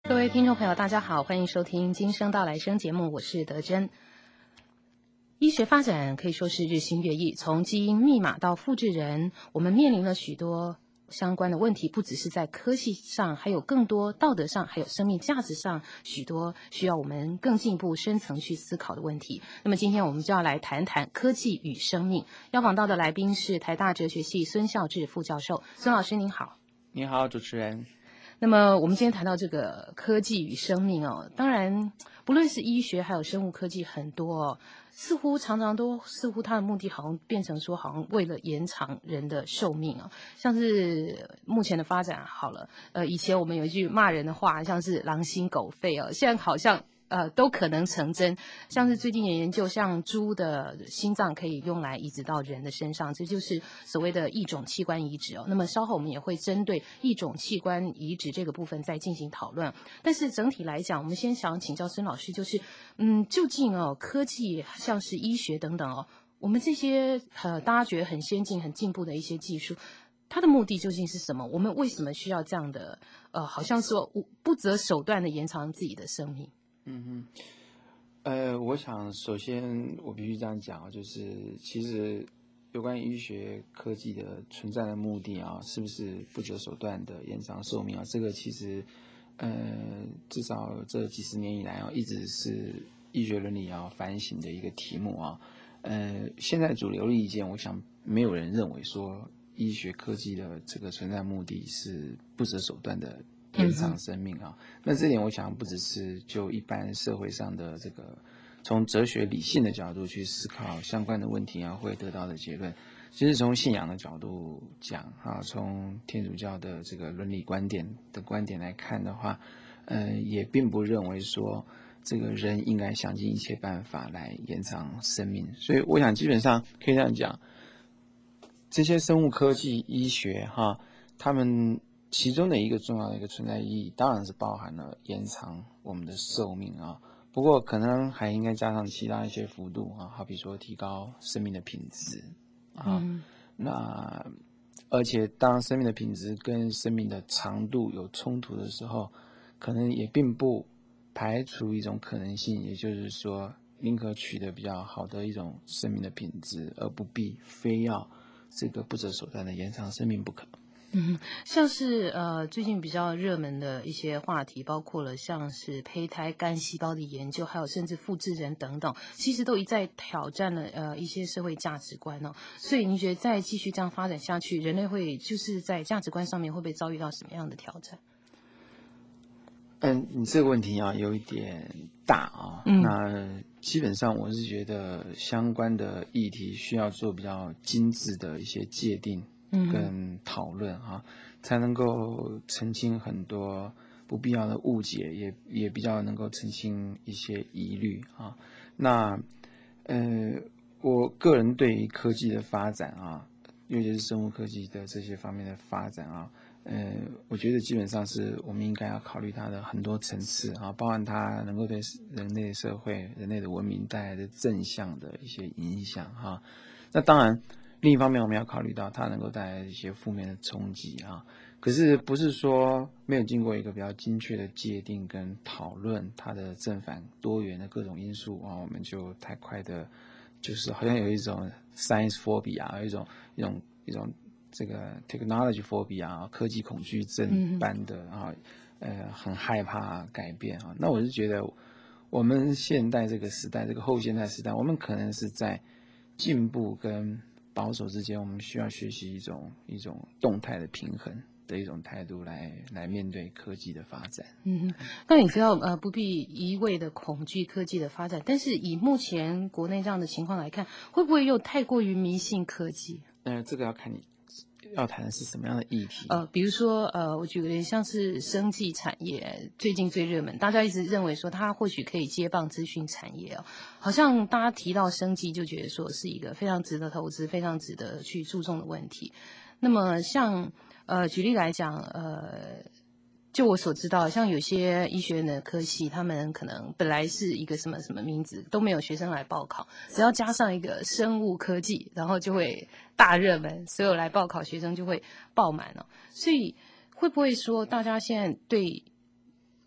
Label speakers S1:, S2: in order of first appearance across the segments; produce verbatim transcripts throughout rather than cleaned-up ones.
S1: 各位听众朋友大家好，欢迎收听今生到来生节目，我是德珍。医学发展可以说是日新月异，从基因密码到复制人，我们面临了许多相关的问题，不只是在科技上，还有更多道德上，还有生命价值上许多需要我们更进一步深层去思考的问题。那么今天我们就要来谈谈科技与生命，邀访到的来宾是台大哲学系孙孝志副教授。孙老师您好。
S2: 你好，主持人。
S1: 那么我们今天谈到这个科技与生命哦，当然不论是医学还有生物科技很多哦，似乎常常都似乎它的目的好像变成说好像为了延长人的寿命啊，像是目前的发展好了，呃，以前我们有一句骂人的话，像是狼心狗肺哦，现在好像呃都可能成真，像是最近也研究，像猪的心脏可以用来移植到人的身上，这就是所谓的异种器官移植哦。那么稍后我们也会针对异种器官移植这个部分再进行讨论。但是整体来讲，我们先想请教孙老师，就是嗯，究竟哦科技像是医学等等哦，我们这些呃大家觉得很先进、很进步的一些技术，它的目的究竟是什么？我们为什么需要这样的呃，好像说不择手段的延长自己的生命？
S2: 嗯哼，呃，我想首先我必须这样讲，就是其实有关医学科技的存在的目的啊，是不是不择手段的延长寿命啊？这个其实呃，至少这几十年以来啊，一直是医学伦理要反省的一个题目啊。呃，现在主流的意见，我想没有人认为说医学科技的这个存在目的是不择手段的延长生命啊，那这点我想不只是就一般社会上的这个从哲学理性的角度去思考相关的问题啊，会得到的结论。其实从信仰的角度讲啊，从天主教的这个伦理观点的观点来看的话，呃，也并不认为说这个人应该想尽一切办法来延长生命。所以我想基本上可以这样讲，这些生物科技、医学哈，他们其中的一个重要的一个存在意义，当然是包含了延长我们的寿命啊。不过可能还应该加上其他一些幅度啊，好比说提高生命的品质啊。嗯、那而且当生命的品质跟生命的长度有冲突的时候，可能也并不排除一种可能性，也就是说，宁可取得比较好的一种生命的品质，而不必非要这个不择手段的延长生命不可。
S1: 嗯，像是呃最近比较热门的一些话题，包括了像是胚胎干细胞的研究，还有甚至复制人等等，其实都一再挑战了呃一些社会价值观哦。所以您觉得再继续这样发展下去，人类会就是在价值观上面会不会遭遇到什么样的挑战？
S2: 嗯，你这个问题啊有一点大啊。嗯，那基本上我是觉得相关的议题需要做比较精致的一些界定跟讨论啊，才能够澄清很多不必要的误解，也也比较能够澄清一些疑虑啊。那呃，我个人对于科技的发展啊，尤其是生物科技的这些方面的发展啊，呃，我觉得基本上是我们应该要考虑它的很多层次啊，包含它能够对人类社会、人类的文明带来的正向的一些影响哈。那当然，另一方面我们要考虑到它能够带来一些负面的冲击啊。可是不是说没有经过一个比较精确的界定跟讨论它的正反多元的各种因素啊，我们就太快的，就是好像有一种 science phobia， 有一种一种一种这个 technology phobia 科技恐惧症般的啊，呃，很害怕改变啊。那我是觉得，我们现代这个时代，这个后现代时代，我们可能是在进步跟保守之间，我们需要学习一种一种动态的平衡的一种态度来来面对科技的发展。
S1: 嗯，那你知道呃不必一味的恐惧科技的发展，但是以目前国内这样的情况来看，会不会又太过于迷信科技？
S2: 呃，这个要看你要谈的是什么样的议题？
S1: 呃，比如说，呃，我举个例，像是生技产业最近最热门，大家一直认为说它或许可以接棒资讯产业哦，好像大家提到生技就觉得说是一个非常值得投资、非常值得去注重的问题。那么像呃，举例来讲，呃。就我所知道，像有些医学院的科系，他们可能本来是一个什么什么名字，都没有学生来报考，只要加上一个生物科技，然后就会大热门，所有来报考学生就会爆满了。所以会不会说，大家现在对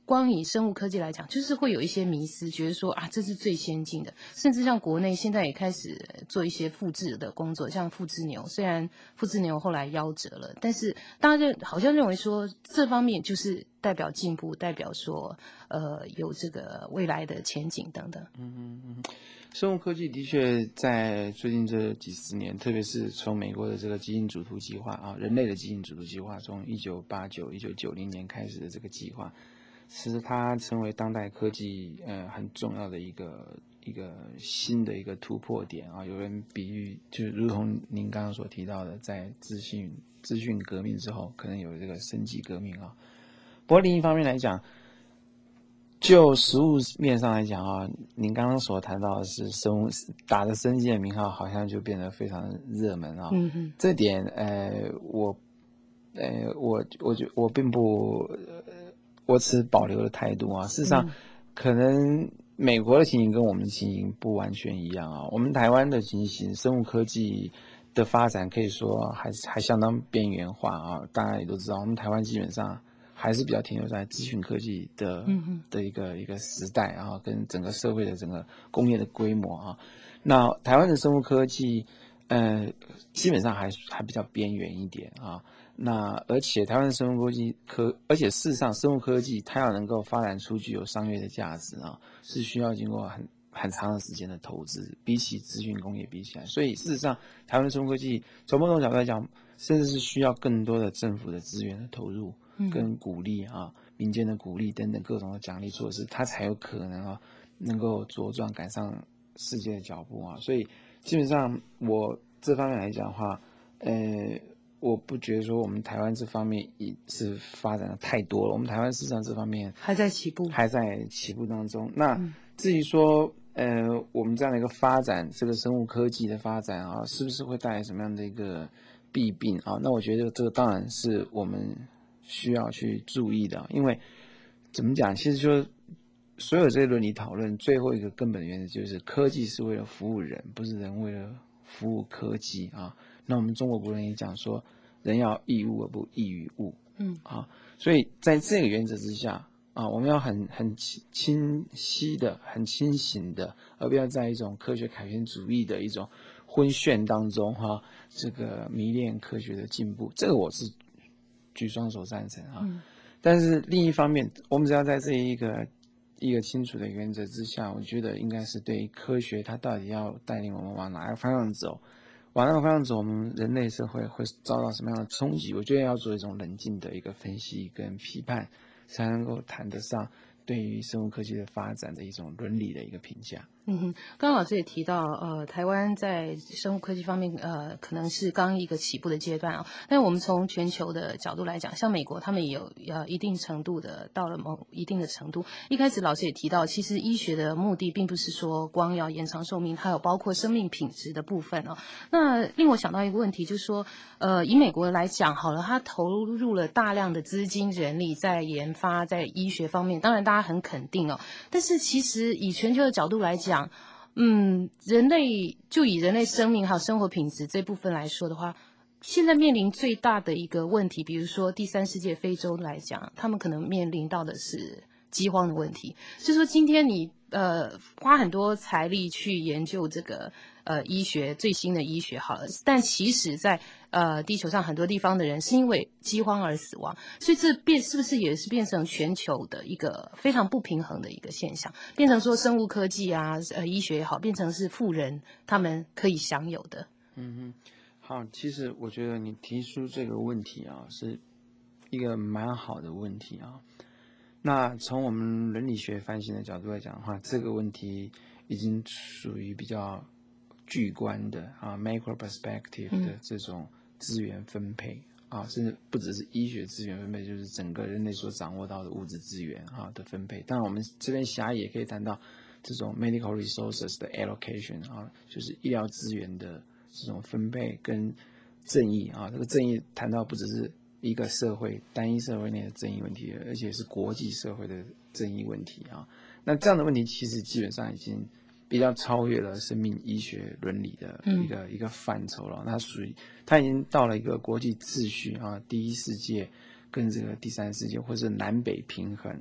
S1: 光以生物科技来讲，就是会有一些迷思，觉得说啊，这是最先进的，甚至像国内现在也开始做一些复制的工作，像复制牛，虽然复制牛后来夭折了，但是大家就好像认为说这方面就是代表进步，代表说呃有这个未来的前景等等。
S2: 嗯嗯嗯。生物科技的确在最近这几十年，特别是从美国的这个基因组图计划啊，人类的基因组图计划，从一九八九、一九九零年开始的这个计划，其实它成为当代科技呃很重要的一个一个新的一个突破点啊。有人比喻，就如同您刚刚所提到的，在资讯资讯革命之后，可能有这个生技革命啊。不过另一方面来讲，就实物面上来讲啊，您刚刚所谈到的是生物打着生技的名号，好像就变得非常热门啊。
S1: 嗯嗯，
S2: 这点呃，我呃，我我觉我并不，呃，我持保留的态度啊。事实上，可能美国的情形跟我们的情形不完全一样啊。我们台湾的情形，生物科技的发展可以说还还相当边缘化啊。大家也都知道，我们台湾基本上还是比较停留在资讯科技的的一个一个时代啊，跟整个社会的整个工业的规模啊。那台湾的生物科技，呃，基本上还还比较边缘一点啊。那而且台湾的生物科技科，而且事实上生物科技它要能够发展出具有商业的价值啊，是需要经过很很长的时间的投资，比起资讯工业比起来，所以事实上台湾的生物科技从某种角度来讲，甚至是需要更多的政府的资源的投入。跟鼓励啊，民间的鼓励等等各种的奖励措施，它才有可能啊，能够茁壮赶上世界的脚步啊。所以基本上我这方面来讲的话，呃，我不觉得说我们台湾这方面也是发展的太多了。我们台湾事实上这方面
S1: 还在起步，
S2: 还在起步当中。那至于说，呃，我们这样的一个发展，这个生物科技的发展啊，是不是会带来什么样的一个弊病啊？那我觉得这个当然是我们需要去注意的，因为怎么讲，其实说所有这些伦理讨论，最后一个根本的原则就是科技是为了服务人，不是人为了服务科技啊。那我们中国古人也讲说，人要益物而不益于物，嗯啊，所以在这个原则之下啊，我们要很很清晰的、很清醒的，而不要在一种科学凯旋主义的一种昏眩当中哈、啊，这个迷恋科学的进步，这个我是举双手赞成啊，嗯、但是另一方面，我们只要在这一个一个清楚的原则之下，我觉得应该是对科学它到底要带领我们往哪个方向走，往哪个方向走，我们人类社会会遭到什么样的冲击？我觉得要做一种冷静的一个分析跟批判，才能够谈得上对于生物科技的发展的一种伦理的一个评价。
S1: 嗯哼，刚刚老师也提到，呃，台湾在生物科技方面，呃，可能是刚一个起步的阶段啊。但我们从全球的角度来讲，像美国，他们也有呃一定程度的到了某一定的程度。一开始老师也提到，其实医学的目的并不是说光要延长寿命，它有包括生命品质的部分哦。那令我想到一个问题，就是说，呃，以美国来讲好了，它投入了大量的资金人力在研发，在医学方面，当然大家很肯定哦。但是其实以全球的角度来讲，嗯，人类就以人类生命还有生活品质这部分来说的话，现在面临最大的一个问题，比如说第三世界非洲来讲，他们可能面临到的是饥荒的问题。就是说今天你呃花很多财力去研究这个呃医学最新的医学好了，但其实在呃地球上很多地方的人是因为饥荒而死亡，所以这变是不是也是变成全球的一个非常不平衡的一个现象，变成说生物科技啊呃医学也好，变成是富人他们可以享有的。
S2: 嗯哼，好，其实我觉得你提出这个问题啊，是一个蛮好的问题啊。那从我们伦理学反省的角度来讲的话，这个问题已经属于比较巨观的啊 macro perspective 的这种资源分配、嗯、啊，甚至不只是医学资源分配，就是整个人类所掌握到的物质资源啊的分配。当然我们这边狭义也可以谈到这种 medical resources 的 allocation 啊，就是医疗资源的这种分配跟正义啊，这个正义谈到不只是一个社会单一社会内的正义问题，而且是国际社会的正义问题啊。那这样的问题其实基本上已经比较超越了生命医学伦理的一个、嗯、一个范畴了。它属于它已经到了一个国际秩序啊，第一世界跟这个第三世界，或是南北平衡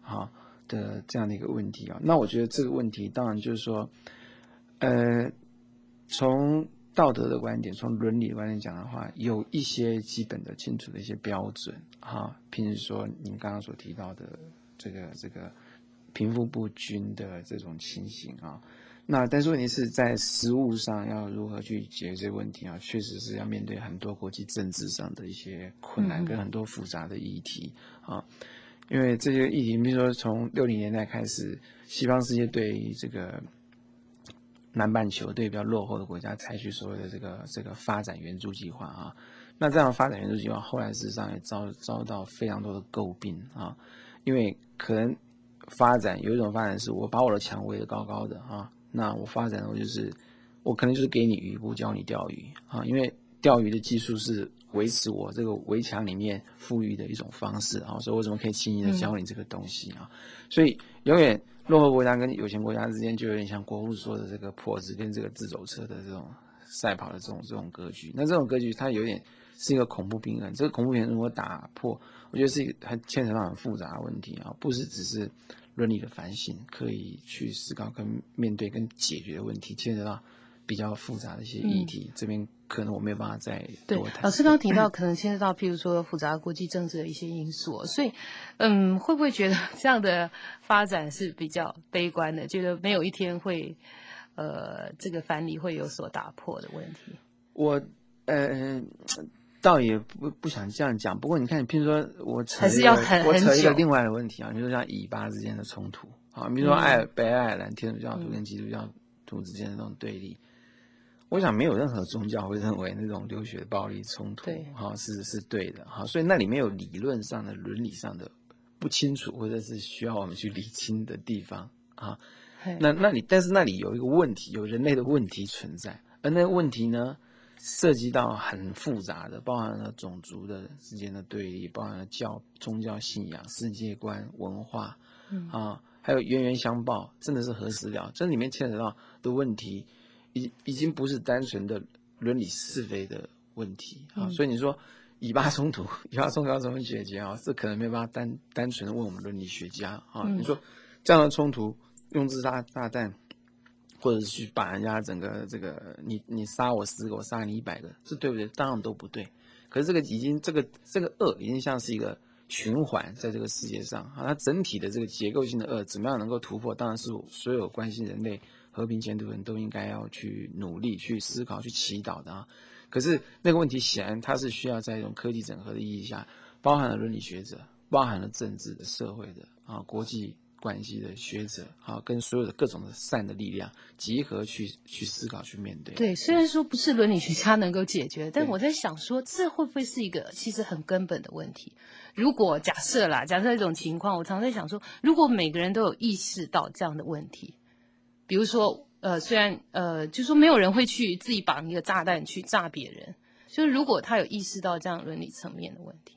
S2: 哈的这样的一个问题啊。那我觉得这个问题当然就是说，呃，从道德的观点，从伦理的观点讲的话，有一些基本的清楚的一些标准哈，譬如说您刚刚所提到的这个这个贫富不均的这种情形啊。那但是问题是在实务上要如何去解决这个问题啊？确实是要面对很多国际政治上的一些困难跟很多复杂的议题啊。因为这些议题，比如说从六零年代开始，西方世界对于这个南半球对比较落后的国家采取所谓的这个这个发展援助计划啊。那这样的发展援助计划后来事实上也遭遭到非常多的诟病啊，因为可能发展有一种发展是我把我的墙围得高高的啊。那我发展我就是我可能就是给你鱼不教你钓鱼啊，因为钓鱼的技术是维持我这个围墙里面富裕的一种方式啊，所以我怎么可以轻易的教你这个东西啊？嗯、所以永远落后国家跟有钱国家之间就有点像国父说的这个跛子跟这个自走车的这种赛跑的这种这种格局。那这种格局它有点是一个恐怖平衡，这个恐怖平衡如果打破，我觉得是一个很牵扯到很复杂的问题啊，不是只是伦理的反省可以去思考跟面对跟解决的问题，牵扯到比较复杂的一些议题，嗯、这边可能我没有办法再多谈。
S1: 对，老师刚刚提到可能牵涉到譬如说复杂国际政治的一些因素，所以嗯，会不会觉得这样的发展是比较悲观的，觉得没有一天会呃这个藩篱会有所打破的问题？
S2: 我呃倒也不不想这样讲，不过你看，譬如说我扯一个
S1: 还是要很
S2: 我扯一个
S1: 很久
S2: 另外的问题啊，就是像以巴之间的冲突啊，比如说爱尔、
S1: 嗯、
S2: 北爱尔兰天主教徒跟基督教徒之间的这种对立。我想没有任何宗教会认为那种流血暴力冲突哈是是对的哈，所以那里面有理论上的、伦理上的不清楚，或者是需要我们去理清的地方啊。那那里，但是那里有一个问题，有人类的问题存在，而那个问题呢，涉及到很复杂的，包含了种族的之间的对立，包含了教宗教信仰、世界观、文化，嗯啊，还有冤冤相报，真的是何时了？这里面牵扯到的问题。已已经不是单纯的伦理是非的问题啊，嗯、所以你说以巴冲突，以巴冲突要怎么解决啊？这可能没办法单单纯的问我们伦理学家啊。嗯、你说这样的冲突用自杀炸弹，或者是去把人家整个这个你你杀我十个，我杀你一百个，这对不对？当然都不对。可是这个已经这个这个恶已经像是一个循环在这个世界上啊，它整体的这个结构性的恶怎么样能够突破？当然是所有关心人类和平前途的人都应该要去努力、去思考、去祈祷的啊。可是那个问题显然它是需要在一种科技整合的意义下，包含了伦理学者、包含了政治的、社会的啊、国际关系的学者啊，跟所有的各种的善的力量集合去去思考、去面对。
S1: 对，虽然说不是伦理学家能够解决，但我在想说，这会不会是一个其实很根本的问题？如果假设啦，假设一种情况，我常在想说，如果每个人都有意识到这样的问题。比如说，呃，虽然呃，就说没有人会去自己绑一个炸弹去炸别人，就是如果他有意识到这样伦理层面的问题，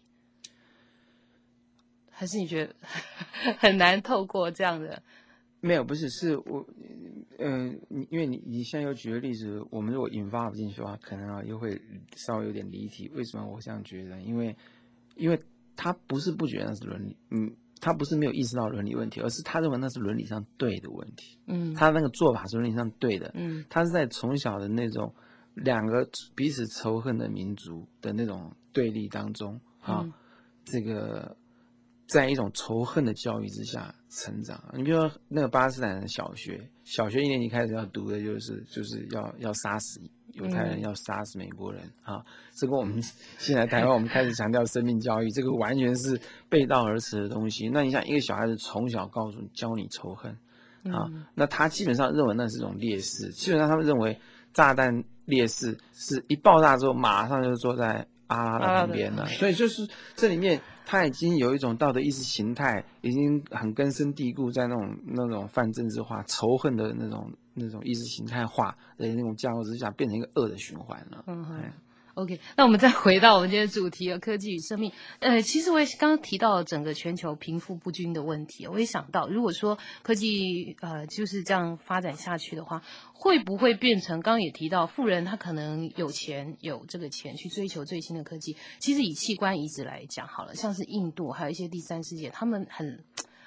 S1: 还是你觉得很难透过这样的？
S2: 没有，不是，是我，嗯、呃，因为你你现在又举个例子，我们如果引发不进去的话，可能啊又会稍微有点离题。为什么我这样觉得？因为，因为他不是不觉得那是伦理，嗯。他不是没有意识到伦理问题，而是他认为那是伦理上对的问题。嗯，他那个做法是伦理上对的。嗯，他是在从小的那种两个彼此仇恨的民族的那种对立当中啊，嗯、这个在一种仇恨的教育之下成长。你比如说那个巴勒斯坦的小学，小学一年级开始要读的就是就是要要杀死犹太人，要杀死美国人啊！这跟我们现在台湾我们开始强调生命教育，这个完全是背道而驰的东西。那你想，一个小孩子从小告诉教你仇恨啊，嗯、那他基本上认为那是一种劣势。基本上他们认为炸弹劣势是一爆炸之后马上就坐在阿拉的旁边了，所以就是这里面他已经有一种道德意识形态，已经很根深蒂固在那种那种泛政治化、仇恨的那种。那种意识形态化的那种架构之下，变成一个恶的循环了。嗯哼。
S1: OK， 那我们再回到我们今天的主题，科技与生命。呃，其实我也刚刚提到整个全球贫富不均的问题，我也想到，如果说科技呃就是这样发展下去的话，会不会变成刚刚也提到，富人他可能有钱有这个钱去追求最新的科技？其实以器官移植来讲好了，像是印度还有一些第三世界，他们很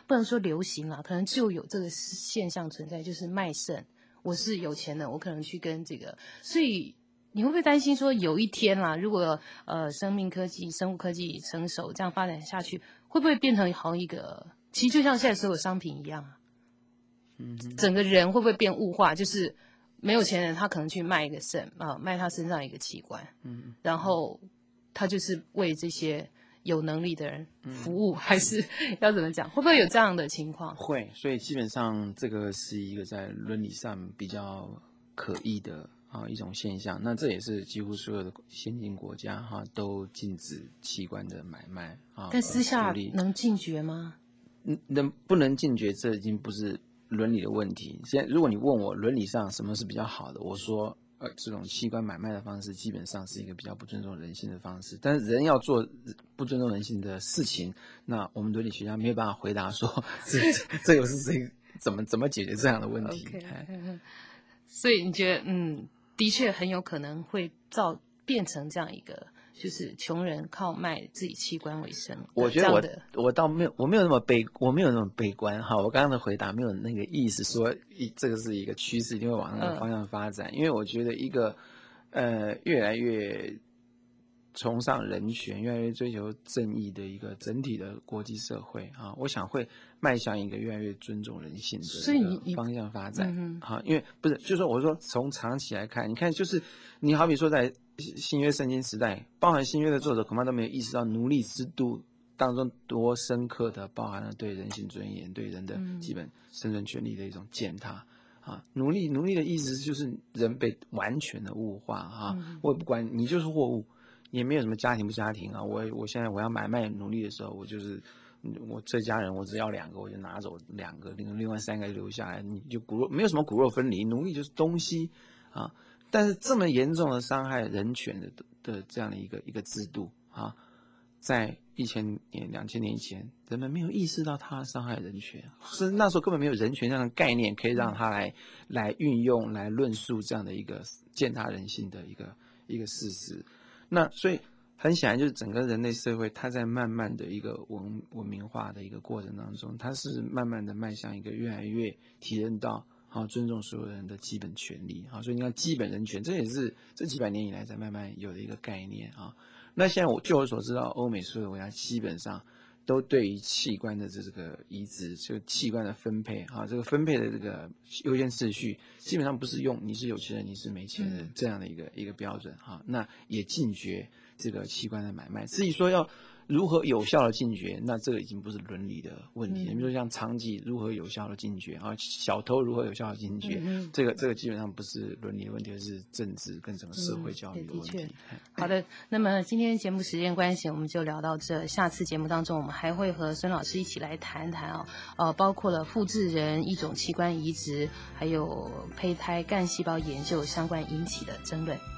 S1: 不能说流行啦，可能就有这个现象存在，就是卖肾。我是有钱人，我可能去跟这个，所以你会不会担心说有一天啦，如果呃生命科技、生物科技成熟，这样发展下去，会不会变成好一个？其实就像现在所有商品一样啊，嗯，整个人会不会变物化？就是没有钱人，他可能去卖一个肾啊、呃，卖他身上一个器官，嗯，然后他就是为这些有能力的人服务，嗯、还是要怎么讲？会不会有这样的情况？
S2: 会，所以基本上这个是一个在伦理上比较可疑的啊一种现象。那这也是几乎所有的先进国家哈、啊、都禁止器官的买卖啊。
S1: 但私下能禁绝吗？
S2: 能不能禁绝，这已经不是伦理的问题。现在如果你问我伦理上什么是比较好的，我说呃这种器官买卖的方式基本上是一个比较不尊重人性的方式。但是人要做不尊重人性的事情，那我们伦理学家没有办法回答说这这又是谁怎么怎么解决这样的问题。
S1: Okay. 所以你觉得嗯，的确很有可能会造变成这样一个。就是穷人靠卖自己器官为生，
S2: 我觉得我我倒没有我没有那么悲我没有那么悲观哈。我刚刚的回答没有那个意思说一这个是一个趋势，一定会往那个方向发展。嗯、因为我觉得一个呃越来越崇尚人权、越来越追求正义的一个整体的国际社会啊，我想会迈向一个越来越尊重人性的一个方向发展。嗯、好，因为不是就是说我说从长期来看，你看就是你好比说在。新约圣经时代，包含新约的作者恐怕都没有意识到奴隶制度当中多深刻的包含了对人性尊严、对人的基本生存权利的一种践踏。啊，奴隶奴隶的意思就是人被完全的物化啊！嗯、我也不管你就是货物，也没有什么家庭不家庭啊。我我现在我要买卖奴隶的时候，我就是我这家人我只要两个，我就拿走两个，另另外三个留下来，你就骨肉没有什么骨肉分离，奴隶就是东西啊。但是这么严重的伤害人权的的这样的一个一个制度啊，在一千年、两千年以前，人们没有意识到它伤害人权，是那时候根本没有人权这样的概念，可以让它来来运用、来论述这样的一个践踏人性的一个一个事实。那所以很显然，就是整个人类社会，它在慢慢的一个文文明化的一个过程当中，它是慢慢的迈向一个越来越体认到。啊，尊重所有人的基本权利啊，所以你看基本人权，这也是这几百年以来才慢慢有的一个概念啊。那现在我据我所知道，欧美所有国家基本上都对于器官的这个移植，就器官的分配啊，这个分配的这个优先次序，基本上不是用你是有钱人，你是没钱人这样的一个一个标准啊。那也禁绝这个器官的买卖。至于说要如何有效的禁绝，那这个已经不是伦理的问题。比如说像娼妓如何有效的禁绝啊，小偷如何有效的禁绝，嗯、这个这个基本上不是伦理的问题，而是政治跟整个社会教育的问题。
S1: 嗯、好的，那么今天节目时间关系，我们就聊到这。下次节目当中，我们还会和孙老师一起来谈谈啊，呃，包括了复制人、一种器官移植，还有胚胎干细胞研究相关引起的争论。